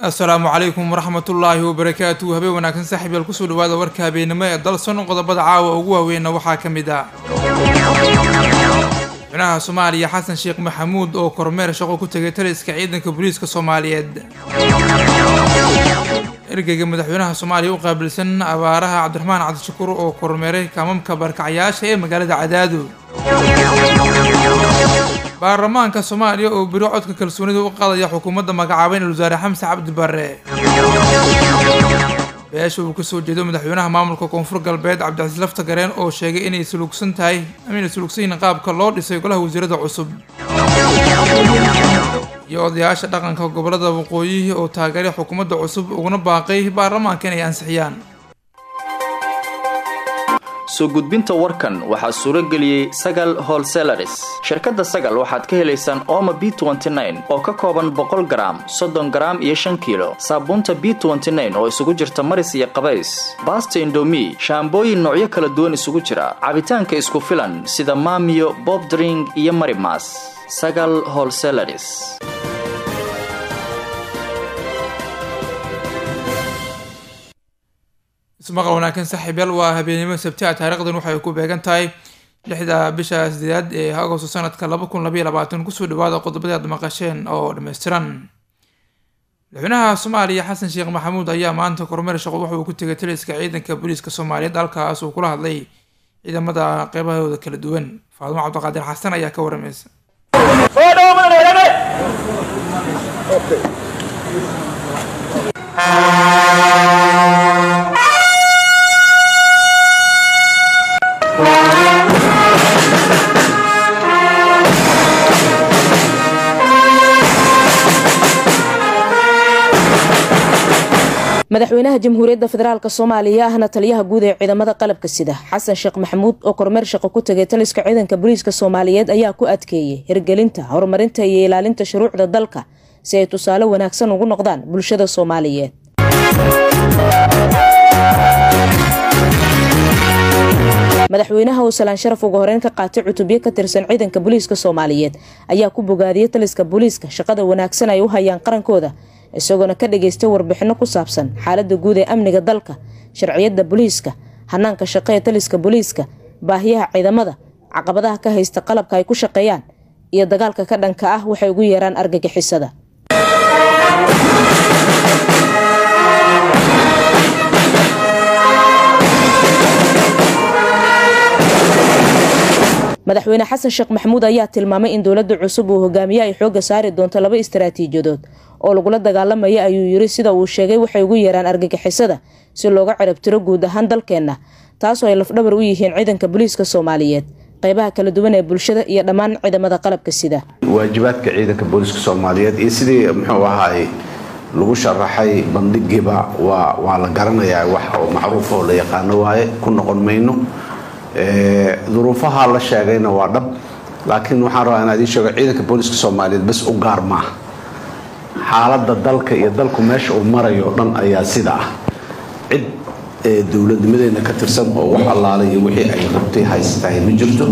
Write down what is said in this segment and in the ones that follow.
السلام عليكم ورحمة الله وبركاته. هبي وناكن صاحب الكسول وهذا وركها بينما دلسون قضبض عاوة وقوة وين وحاكم دا معناها صوماليا حسن شيخ محمود أو كورمير شغل كتجي تريس كعيدن كبوليس كصوماليا إرجع مدحونها صوماليا وقابل سن أبارها عبد الرحمن عبد الشكور أو كورمير كمم كبر كعياش هي مقالة عدادو baarlamaanka Soomaaliya oo biro codka kalsoonida u qaadaya xukuumadda magacaabay Wasaare Xamse Cabdi Barre beesha uu ku soo jeedo madaxweynaha maamulka Koonfur Galbeed Cabdicasiis Lafta Gareen oo sheegay inay sulugsan tahay qaabka loo dhisay golaha wasiirada cusub iyo odayaasha dhaqanka gobolada waqooyi oo taageeray xukuumadda cusub uguna baaqay baarlamaanka inay ansixiyaan soo gudbinta warkan waxa suuro galiyay Sagal Wholesalers shirkadda Sagal waxaad ka helaysaan Omo B29 oo ka kooban 100 gram 30 gram iyo 5 kilo saabuunta B29 oo isugu jirta maris iyo qabays basta Indomie shaambooyin noocyo kala duwan isugu jira cabitaanka isku filan sida Mamiyo Bob Drink iyo Marimas Sagal Wholesalers ismaqal wanaagsan saaxiibayaal waa habeenimo sabti taariikhdan waxay ku beegan tahay 6 bisha 8 ee Agoosto sanadka 2022 kusoo dhawaada qodobada aad maqasheen oo dhameystiran madaxweynaha Soomaaliya Xasan Sheekh Maxamuud ayaa maanta kormeer shaqo waxa uu ku tagay taliska ciidanka booliiska Soomaaliyeed halkaas uu kula hadlay ciidamada qaybahooda kala duwan Faadimo Cabdiqaadir Xasan ayaa ka waramaysa madaxweynaha jamhuuriyadda federaalka Soomaaliya ahna taliyaha guud ee ciidamada qalabka sida Xasan Sheekh Maxamuud oo kormeer shaqo ku tagay taliska ciidanka booliiska Soomaaliyeed ayaa ku adkeeyay hirgelinta horumarinta iyo ilaalinta shuruucda dalka si ay tusaale wanaagsan ugu noqdaan bulshada Soomaaliyeed madaxweynaha oo salaan sharaf ugu horeen ka qaatay cutubyo ka tirsan ciidanka booliiska Soomaaliyeed ayaa ku bogaadiyay taliska booliiska shaqada wanaagsan ay u hayaan qarankooda isagoo ka dhageystay warbixino ku saabsan xaaladda guud ee amniga dalka sharciyada booliiska hanaanka shaqada taliska booliiska baahiyaha ciidamada caqabadaha ka haysta qalabka ay ku shaqeeyaan iyo dagaalka ka dhanka ah waxay ugu yeeraan argagixisada madaxweyne Xasan Sheekh Maxamuud ayaa tilmaamay in dawladda cusub uu hogaamiye ay xooga saari doonto laba istiraatiijiyadood oo lagu dagaalamay ayuu yiri sida uu sheegay waxay ugu yeeraan argagixisada si looga cirib tiro guud ahaan dalkeena taas oo ay lafdhabar u yihiin ciidanka booliiska Soomaaliyeed qaybaha kala duwan ee bulshada iyo dhammaan ciidamada qalabka sida waajibaadka ciidanka booliiska Soomaaliyeed iyo sidii muxuu ahaay lagu sharaxay bandhigiba waa la garanayaa wax oo macruuf oo la yaqaan waaye ku noqon mayno ظروفها la sheegayna waa dhab laakiin waxaan rabaa inaan idin sheego ciidanka booliiska Soomaaliyeed bas u gaar ma xaaladda dalka iyo dalku meesha uu marayo dhan ayaa sida ah cid dawladnimadeena ka tirsan oo wax allaalay iyo wixii ay qabtay haystay ma jirto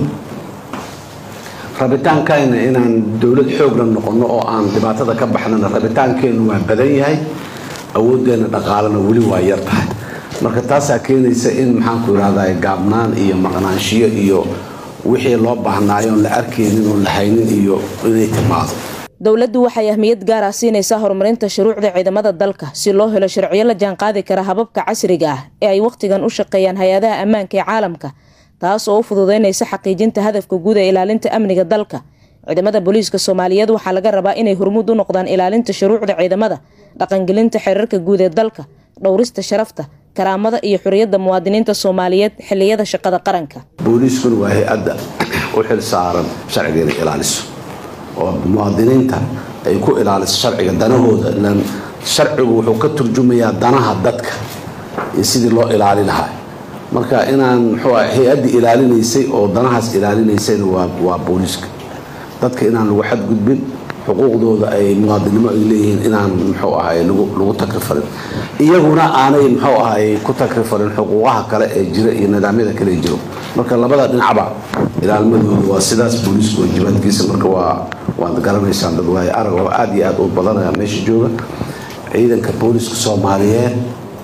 rabitaankayna inaan dawlad xoog la noqono oo aan dhibaatada ka baxnana rabitaankeenu waa badan yahay awoodeena dhaqaalana wali waa yar tahay marka taas keenaysa in maxaan ku raadayay gaabnaan iyo maqnaanshiyo iyo wixii loo baahnaayo la arkeenin oo la haynin iyo inay timaado dawladdu waxay ahmiyad gaar ah siinaysaa horumarinta shuruucda ciidamada dalka si loo helo sharciyo la jaan qaadi kara hababka casriga ah ee ay waqtigan u shaqeeyaan hay'adaha ammaanka ee caalamka taas oo u fududeynaysa xaqiijinta hadafka guud ee ilaalinta amniga dalka ciidamada booliiska Soomaaliyeed waxaa laga rabaa inay hormuud u noqdaan ilaalinta shuruucda ciidamada dhaqangelinta xeerarka guud ee dalka dhowrista sharafta karaamada iyo xuriyada muwaadiniinta Soomaaliyeed xilliyada shaqada qaranka booliisku waa hay'adda u xil saaran sharciga ilaaliso oo muwaadiniinta ay ku ilaaliso sharciga danahooda lan sharcigu wuxuu ka turjumayaa danaha dadka iyo sidii loo ilaalin lahaa marka inaan hay'adda ilaalinaysay oo danahaas ilaalinaysayna waa booliiska dadka inaan lagu xad gudbin xuquuqdooda ay muwaadinimo ay leeyihiin inaan lagu takrifarin iyaguna aanay ku takrifarin xuquuqaha kale ee jira iyo nidaamyada kale jiro marka labada dhinacba ilaalmadooda waa sidaas booliisku waajibaadkiisa marka waa garanaysaa dad waay arag oo aad iyo aad u badanaya meesha jooga ciidanka booliska Soomaaliyeed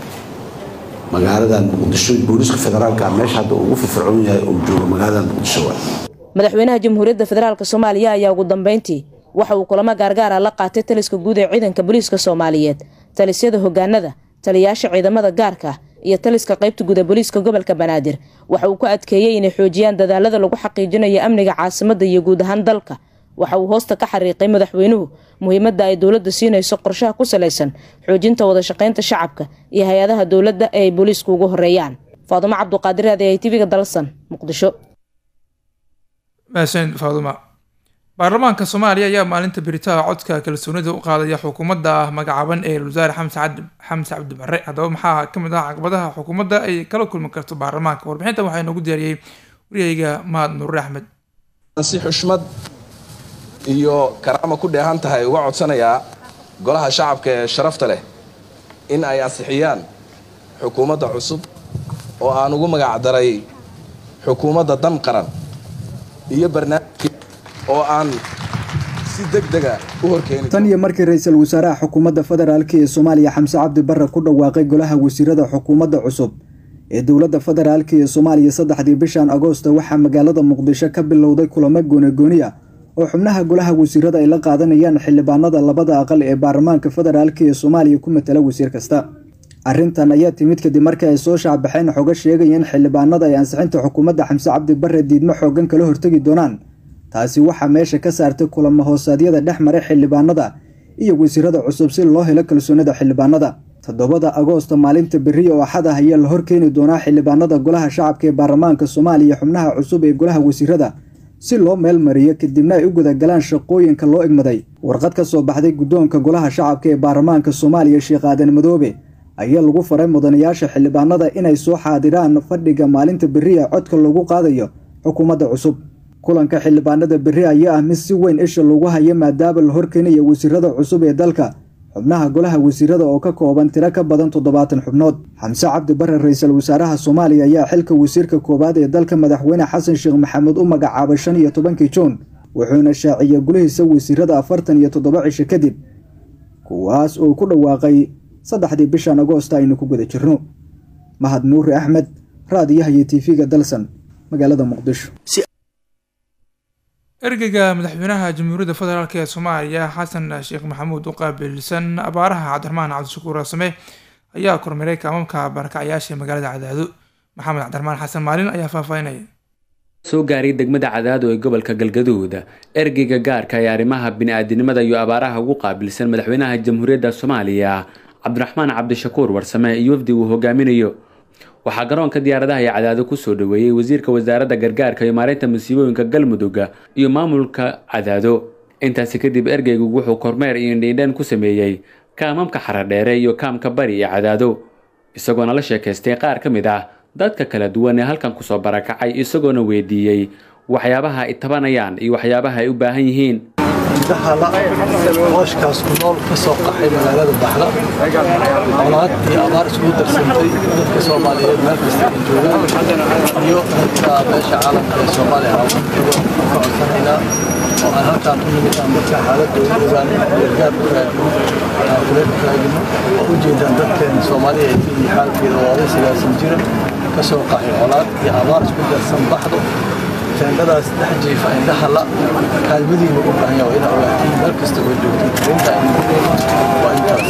magaalada Muqdisho booliska federaalka meesha hadda ugu firfircoon yahay oo jooga magaalada Muqdisho. madaxweynaha jamhuuriyadda federaalka Soomaaliya ayaa ugu dambeyntii waxa uu kulamo gaargaar ah la qaatay taliska guud ee ciidanka booliska Soomaaliyeed, talisyada hoggaanada, taliyaasha ciidamada gaarka iyo taliska qaybta guud ee booliska gobolka Banaadir. Waxa uu ku adkeeyay inay xoojiyaan dadaalada lagu xaqiijinayo amniga caasimadda iyo guud ahaan dalka. waxa uu hoosta ka xariiqay madaxweynuhu muhiimadda ay dawladdu siinayso qorshaha ku saleysan xoojinta wada shaqeynta shacabka iyo hay'adaha dawladda ee ay booliisku ugu horeeyaan. Faadumo Cabduqaadir ee TV-ga Dalsan, Muqdisho. maasan Faadumo. baarlamaanka Soomaaliya ayaa maalinta biritaan codka kalsoonida u qaadaya xukuumadda magacaaban ee Wasaare Xamse Cabdi Barre. Haddaba maxaa ka mid ah caqabadaha xukuumadda ay kala kulmi karto baarlamaanka? Warbixintan waxaa inoogu diyaariyay wariyayga Mahad Nuur Axmed. si xushmad iyo karaamo ku dheehan tahay uga codsanayaa golaha shacabka ee sharafta leh in ay ansixiyaan xukuumadda cusub oo aan ugu magac daray xukuumadda dan qaran iyo barnaamij oo aan si degdega u horkeenin. tan iyo markii ra'iisul wasaaraha xukuumadda federaalka ee Soomaaliya Xamse Cabdi Barre ku dhawaaqay golaha wasiirada xukuumadda cusub ee dawladda federaalka ee Soomaaliya 3 bishan Agoosto waxaa magaalada Muqdisho ka bilowday kulamo gooni ah oo xubnaha golaha wasiirada ay la qaadanayaan xildhibaanada labada aqal ee baarlamaanka federaalka ee Soomaaliya ku matala wasiir kasta. arrintan ayaa timid kadib markii ay soo shaabaxeen xogo sheegayeen xildhibaanada ay ansixinta xukuumadda Xamse Cabdi Barre diidmo xoogan kala hortagi doonaan. taasi waxaa meesha ka saartay kulamo hoosaadyada dhexmaray xildhibaanada iyo wasiirada cusub si loo helo kalsoonida xildhibaanada. 7 Agoosto maalinta berri oo Axad ah ayaa la horkeeni doonaa xildhibaanada golaha shacabka ee baarlamaanka Soomaaliya xubnaha cusub ee golaha wasiirada si loo meel mariyo kadibna ay u guda galaan shaqooyinka loo igmaday. warqad ka soo baxday guddoonka golaha shacabka ee baarlamaanka Soomaaliya Sheekh Aadan Madoobe ayaa lagu faray mudanayaasha xildhibaanada inay soo xaadiraan fadhiga maalinta berri ee codka lagu qaadayo xukuumadda cusub. kulanka xildhibaanada berri ayaa ah mid si weyn isha lagu hayo maadaama la horkeenayo wasiirada cusub ee dalka. xubnaha golaha wasiirada oo ka kooban tiro ka badan 70 xubnood. Xamse Cabdi Barre ra'iisul wasaaraha Soomaaliya ayaa xilka wasiirka koobaad ee dalka madaxweyne Xasan Sheekh Maxamuud u magacaabay 15 Juun wuxuuna shaaciyay golihiisa wasiirada 47 cisho kadib kuwaas oo ku dhawaaqay 3 bishan Agoosto aynu ku guda jirno. Mahad Nuur Axmed, raadiyaha TV-ga Dalsan, magaalada Muqdisho. ergeyga madaxweynaha jamhuuriyadda federaalk ee Soomaaliya Xasan Sheekh Maxamuud u qaabilsan abaaraha Cabdiraxmaan Cabdishakuur Rasame ayaa kormeeray kaamamka barakacayaasha magaalada Cadaado. Maxamed Cabdiraxmaan Xasan Maalin ayaa faahfaahinaya. soo gaaray degmada Cadaado ee gobolka Galgaduud. ergeyga gaarka ee arrimaha bini'aadanimada iyo abaaraha ugu qaabilsan madaxweynaha jamhuuriyadda Soomaaliya Cabdiraxmaan Cabdishakuur Rasame iyo wafdi uu hogaaminayo waxaa garoonka diyaaradaha ee Cadaado ku soo dhaweeyay wasiirka wasaaradda gargaarka iyo maareynta masiibooyinka Galmudug iyo maamulka Cadaado. intaas kadib ergeygu wuxuu kormeer iyo indheendeen ku sameeyay kaamamka Xaradheere iyo kaamka Bari ee Cadaado isagoona la sheekaystay qaar ka mid ah dadka kala duwan ee halkan ku soo barakacay isagoona weydiiyay waxyaabaha ay tabanayaan iyo waxyaabaha ay u baahan yihiin. hooshkaas ku nool ka soo qaxay magaalada Baxla colaad iyo abaar isku darsantay dadka Soomaaliyeed meel kasta ay joogaan iyo dadka meesha caalamka ee Soomaaliya ka codsanayna oo aan halkaan u nimid aan dadka xaaladooda ogaan gargaar u raadino oo u jeedaan dadkan Soomaaliyeed iyo xaalkeeda oo ay silaasan jira ka soo qaxay colaad iyo abaar isku darsan Baxdo teendadaas dhaxjiifa indhaha la kaalmadiina u baahan yahay inay ogaatiin meel kasta oo joogtay inta waa intaas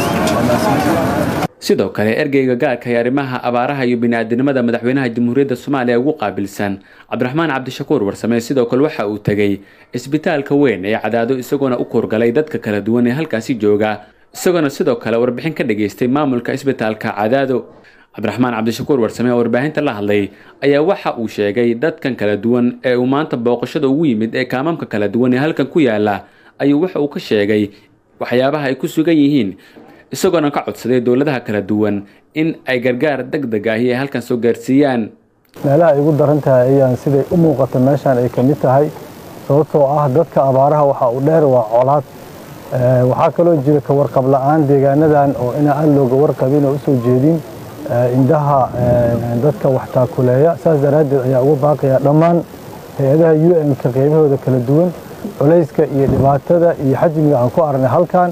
sidoo kale ergeyga gaarka ee arrimaha abaaraha iyo bini'aadanimada madaxweynaha jamhuuriyadda Soomaaliya ugu qaabilsan Cabdiraxmaan Cabdishakuur Warsame sidoo kale waxa uu tagay isbitaalka weyn ee Cadaado isagoona u korgalay dadka kala duwan ee halkaasi jooga isagoona sidoo kale warbixin ka dhageystay maamulka isbitaalka Cadaado. Cabdiraxmaan Cabdishakuur Warsame oo warbaahinta la hadlay ayaa waxa uu sheegay dadkan kala duwan ee uu maanta booqashada ugu yimid ee kaamamka kala duwan ee halkan ku yaala ayuu waxa uu ka sheegay waxyaabaha ay ku sugan yihiin isagoona ka codsaday dawladaha kala duwan in ay gargaar degdeg ah ay halkan soo gaarsiiyaan. meelaha ay ugu daran tahay ayaan siday u muuqato meeshan ay ka mid tahay sababtoo ah dadka abaaraha waxa uu dheer waa colaad waxaa kaloo jira ka warqab la'aan deegaanadan oo aan looga warqabin oo u soo jeedin indhaha dadka wax taakuleeya saas daraadeed ayaa ugu baaqaya dhammaan hay'adaha UN ka qaybahooda kala duwan culayska iyo dhibaatada iyo xajmiga aan ku aragnay halkan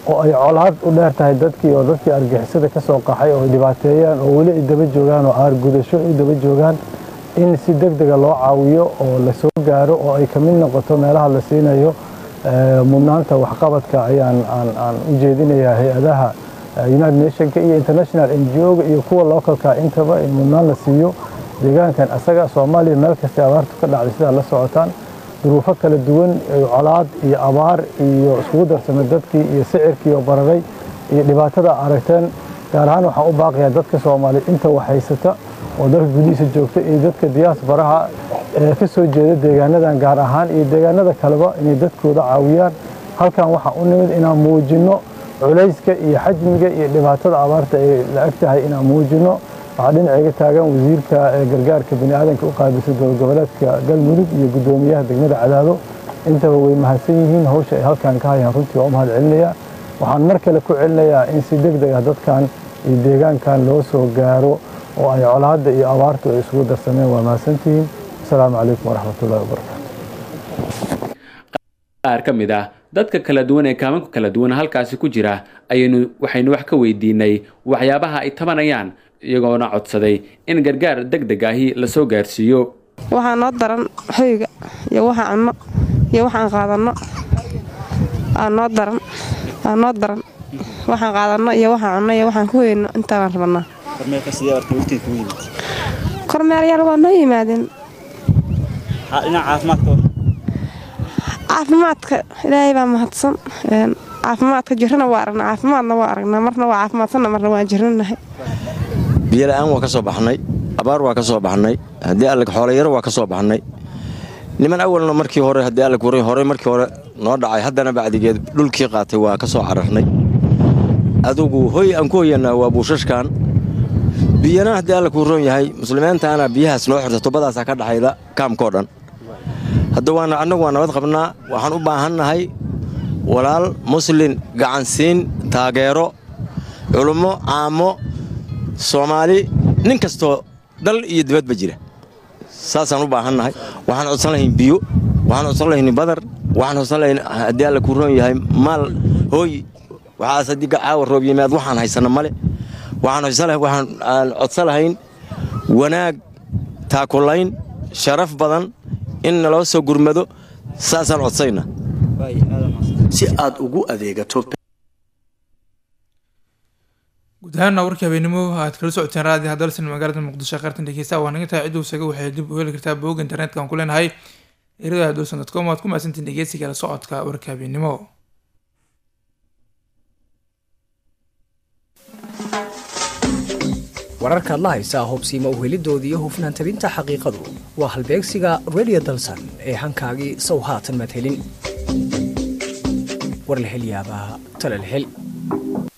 oo ay colaad u dheer tahay dadkii oo dadkii argixisada ka soo qaxay oo dhibaateeyaan oo weli ay daba joogaan oo aar gudasho ay daba joogaan in si degdega loo caawiyo oo la soo gaaro oo ay ka mid noqoto meelaha la siinayo mudnaanta waxqabadka ayaan u jeedinayaa hay-adaha United Nationka iyo International NGO-ga iyo kuwa localka intaba in mudnaan la siiyo deegaankan asaga Soomaaliya meel kasta abaartu ka dhacday sida la socotaan duruufo kala duwan colaad iyo abaar iyo isku darsamay dadkii iyo sicirkii oo bararay iyo dhibaatada aragteen gaar ahaan waxaan u baaqiyaa dadka Soomaaliyeed inta wax haysata oo dalka gudihiisa joogta iyo dadka diaspora ee ka soo jeeda deegaanadan gaar ahaan iyo deegaanada kaleba inay dadkooda caawiyaan halkan waxaan u nimid inaan muujino culayska iyo xajmiga iyo dhibaatada abaarta ay la ag tahay inaan muujino waxaa dhinacayga taagan wasiirka gargaarka bini'aadanka u qaabilsan goboleedka galmudug iyo guddoomiyaha degmada Cadaado intaba way mahadsan yihiin hawsha ay halkan ka hayaan runtii waa u mahad celinayaa waxaan mar kale ku celinayaa in si degdeg ah dadkan iyo deegaankan loo soo gaaro oo ay colaadda iyo abaartu ay isugu darsameen waa mahadsantihiin asalaamu calaykum waraxmatullaahi wabarakaatu qaar ka mid ah dadka kala duwan ee kaamanka kala duwan halkaasi ku jira waxaynu wax ka weydiinay waxyaabaha ay tabanayaan iyagoona codsaday in gargaar degdeg ahi la soo gaarsiiyo waxaa noo daran hoyga iyo waxa cunno iyo waxaan qaadano noo daran waxaan qaadano iyo waxaan cunno iyo waxaan ku hoyno intaan rabnaa kormeeryaal waa noo yimaadeen caafimaadka ilaahay baa mahadsan caafimaadka jirana waa aragnaa caafimaadna waa aragnaa marna waa caafimaadsanna marna waa jiranahay biyo la'aan waa ka soo baxnay abaar waa ka soo baxnay haddii alle xoolayaro waa ka soo baxnay niman awalna markii hore haddii alle kuray hore markii hore noo dhacay haddana bacdigeed dhulkii qaatay waa ka soo cararnay adugu hoy aan ku hoyanaa waa buushashkan biyana haddii alle kuu roon yahay muslimiintaana biyahaas noo xirta tubadaasaa ka dhaxayda kaamkoo dhan hadda annagu waa nabad qabnaa waxaan u baahannahay walaal muslin gacansiin taageero culummo caamo Soomaali nin kastoo dal iyo dibadba jira saasaan u baahannahay waxaan codsan lahayn biyo waxaan codsan lahayn badar waxaan codsan lahayn haddii alle ku roon yahay maal hooy waxaas haddii caawa roob yimaad waxaan haysana male waxaan codsan lahayn wanaag taakulayn sharaf badan in naloo soo gurmado saasaan codsayna si aad ugu adeegato guud ahaanna warkii habeenimo aad kala socoteen raadiyaha dalsan magaalada muqdisho qaartan dhegeysta waa naga tahay ciduu isaga waxay dib u heli kartaa bog internetka aan ku leenahay erada dalsan.com aad ku mahadsantiin dhegeysiga la socodka warka habeenimo wararka la haysa hubsiima u helidoodii iyo hufnaan tabinta xaqiiqadu waa halbeegsiga radio dalsan ee hankaagii sow haatan mad helin war la hel yaabaa tala la hel